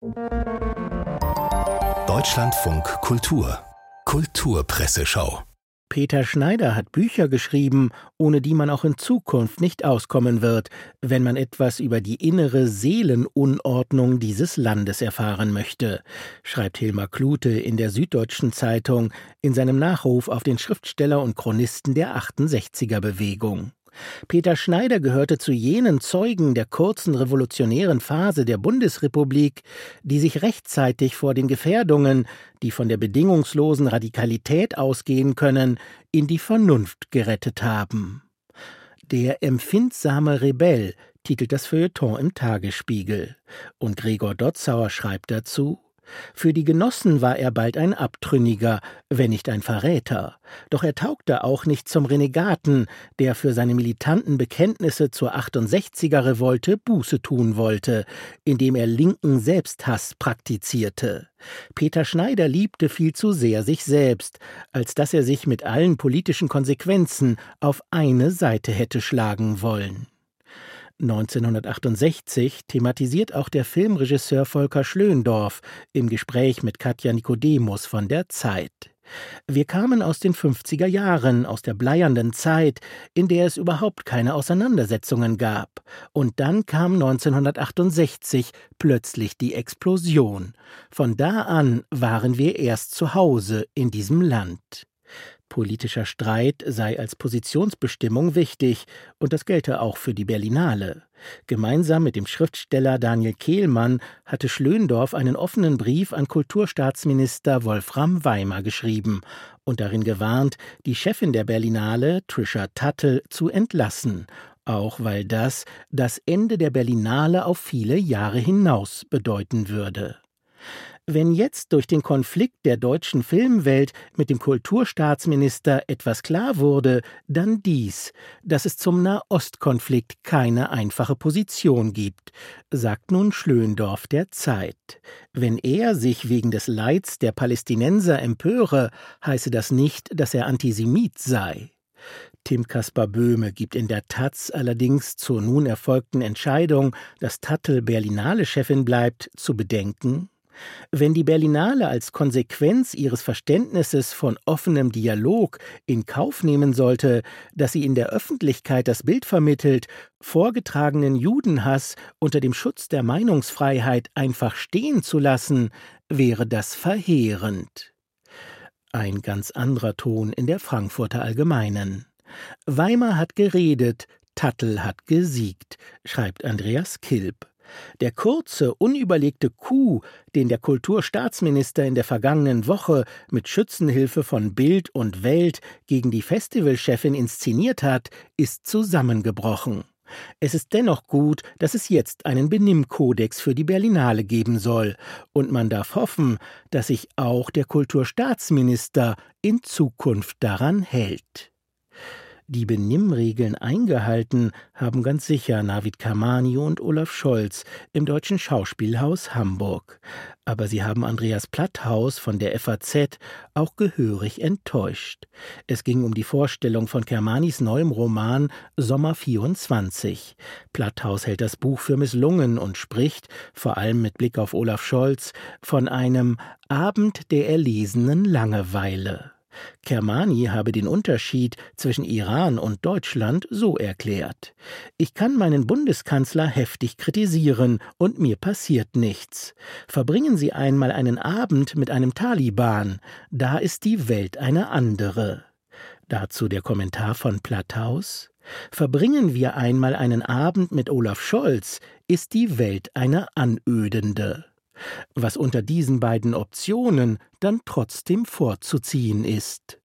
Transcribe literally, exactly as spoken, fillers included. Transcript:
Deutschlandfunk Kultur Kulturpresseschau. Peter Schneider hat Bücher geschrieben, ohne die man auch in Zukunft nicht auskommen wird, wenn man etwas über die innere Seelenunordnung dieses Landes erfahren möchte, schreibt Hilmar Klute in der Süddeutschen Zeitung in seinem Nachruf auf den Schriftsteller und Chronisten der achtundsechziger-Bewegung. Peter Schneider gehörte zu jenen Zeugen der kurzen revolutionären Phase der Bundesrepublik, die sich rechtzeitig vor den Gefährdungen, die von der bedingungslosen Radikalität ausgehen können, in die Vernunft gerettet haben. Der empfindsame Rebell titelt das Feuilleton im Tagesspiegel. Und Gregor Dotzauer schreibt dazu: Für die Genossen war er bald ein Abtrünniger, wenn nicht ein Verräter. Doch er taugte auch nicht zum Renegaten, der für seine militanten Bekenntnisse zur achtundsechziger-Revolte Buße tun wollte, indem er linken Selbsthass praktizierte. Peter Schneider liebte viel zu sehr sich selbst, als dass er sich mit allen politischen Konsequenzen auf eine Seite hätte schlagen wollen. neunzehnhundertachtundsechzig thematisiert auch der Filmregisseur Volker Schlöndorff im Gespräch mit Katja Nikodemus von der Zeit. Wir kamen aus den fünfziger Jahren, aus der bleiernden Zeit, in der es überhaupt keine Auseinandersetzungen gab. Und dann kam neunzehnhundertachtundsechzig plötzlich die Explosion. Von da an waren wir erst zu Hause in diesem Land. Politischer Streit sei als Positionsbestimmung wichtig, und das gelte auch für die Berlinale. Gemeinsam mit dem Schriftsteller Daniel Kehlmann hatte Schlöndorff einen offenen Brief an Kulturstaatsminister Wolfram Weimer geschrieben und darin gewarnt, die Chefin der Berlinale, Trisha Tuttle, zu entlassen, auch weil das das Ende der Berlinale auf viele Jahre hinaus bedeuten würde. Wenn jetzt durch den Konflikt der deutschen Filmwelt mit dem Kulturstaatsminister etwas klar wurde, dann dies, dass es zum Nahostkonflikt keine einfache Position gibt, sagt nun Schlöndorff der Zeit. Wenn er sich wegen des Leids der Palästinenser empöre, heiße das nicht, dass er Antisemit sei. Tim Kaspar Böhme gibt in der Taz allerdings zur nun erfolgten Entscheidung, dass Tuttle Berlinale-Chefin bleibt, zu bedenken: Wenn die Berlinale als Konsequenz ihres Verständnisses von offenem Dialog in Kauf nehmen sollte, dass sie in der Öffentlichkeit das Bild vermittelt, vorgetragenen Judenhass unter dem Schutz der Meinungsfreiheit einfach stehen zu lassen, wäre das verheerend. Ein ganz anderer Ton in der Frankfurter Allgemeinen. Weimer hat geredet, Tuttle hat gesiegt, schreibt Andreas Kilb. Der kurze, unüberlegte Coup, den der Kulturstaatsminister in der vergangenen Woche mit Schützenhilfe von Bild und Welt gegen die Festivalchefin inszeniert hat, ist zusammengebrochen. Es ist dennoch gut, dass es jetzt einen Benimmkodex für die Berlinale geben soll, und man darf hoffen, dass sich auch der Kulturstaatsminister in Zukunft daran hält. Die Benimmregeln eingehalten haben ganz sicher Navid Kermani und Olaf Scholz im Deutschen Schauspielhaus Hamburg. Aber sie haben Andreas Platthaus von der F A Z auch gehörig enttäuscht. Es ging um die Vorstellung von Kermanis neuem Roman Sommer vierundzwanzig. Platthaus hält das Buch für misslungen und spricht, vor allem mit Blick auf Olaf Scholz, von einem Abend der erlesenen Langeweile. Kermani habe den Unterschied zwischen Iran und Deutschland so erklärt: Ich kann meinen Bundeskanzler heftig kritisieren und mir passiert nichts. Verbringen Sie einmal einen Abend mit einem Taliban, da ist die Welt eine andere. Dazu der Kommentar von Platthaus: Verbringen wir einmal einen Abend mit Olaf Scholz, ist die Welt eine anödende. Was unter diesen beiden Optionen dann trotzdem vorzuziehen ist.